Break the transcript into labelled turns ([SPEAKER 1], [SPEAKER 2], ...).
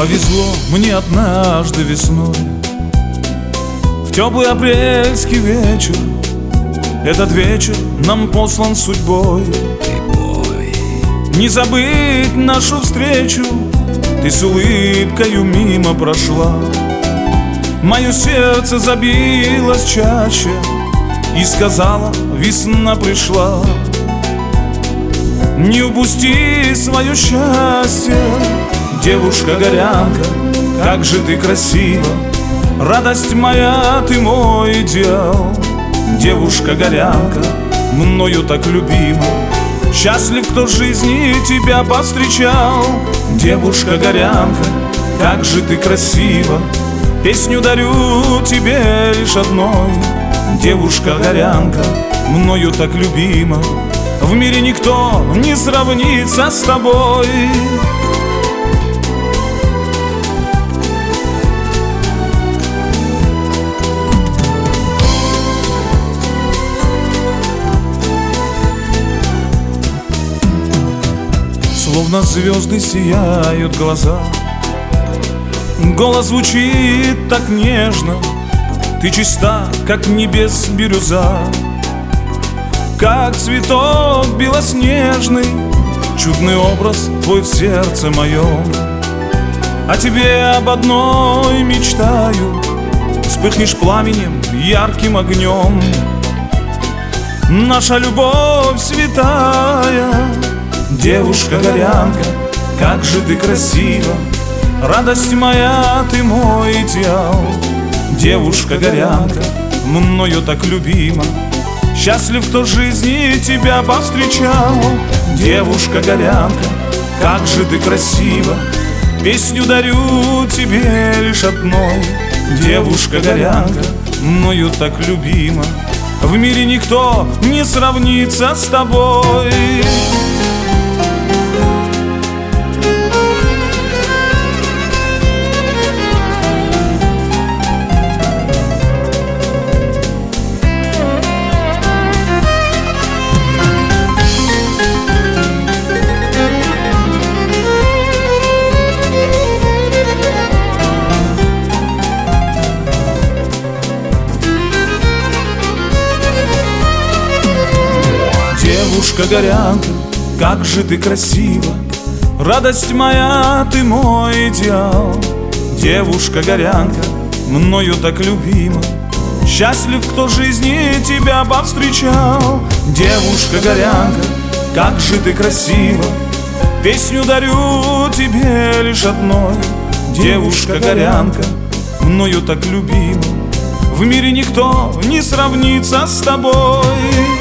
[SPEAKER 1] Повезло мне однажды весной, в теплый апрельский вечер. Этот вечер нам послан судьбой. Не забыть нашу встречу, ты с улыбкою мимо прошла. Мое сердце забилось чаще и сказала: весна пришла. Не упусти свое счастье, девушка-горянка, как же ты красива. Радость моя, ты мой идеал. Девушка-горянка, мною так любима. Счастлив, кто в жизни тебя повстречал. Девушка-горянка, как же ты красива. Песню дарю тебе лишь одной. Девушка-горянка, мною так любима. В мире никто не сравнится с тобой. Словно звезды сияют глаза, голос звучит так нежно. Ты чиста, как небес бирюза, как цветок белоснежный. Чудный образ твой в сердце моем. О тебе об одной мечтаю. Вспыхнешь пламенем, ярким огнем. Наша любовь святая. Девушка-горянка, как же ты красива. Радость моя, ты мой идеал. Девушка-горянка, мною так любима. Счастлив, кто в жизни тебя повстречал. Девушка-горянка, как же ты красива. Песню дарю тебе лишь одной. Девушка-горянка, мною так любима. В мире никто не сравнится с тобой. Девушка-горянка, как же ты красива. Радость моя, ты мой идеал. Девушка-горянка, мною так любима. Счастлив, кто в жизни тебя повстречал. Девушка-горянка, как же ты красива. Песню дарю тебе лишь одной. Девушка-горянка, мною так любима. В мире никто не сравнится с тобой.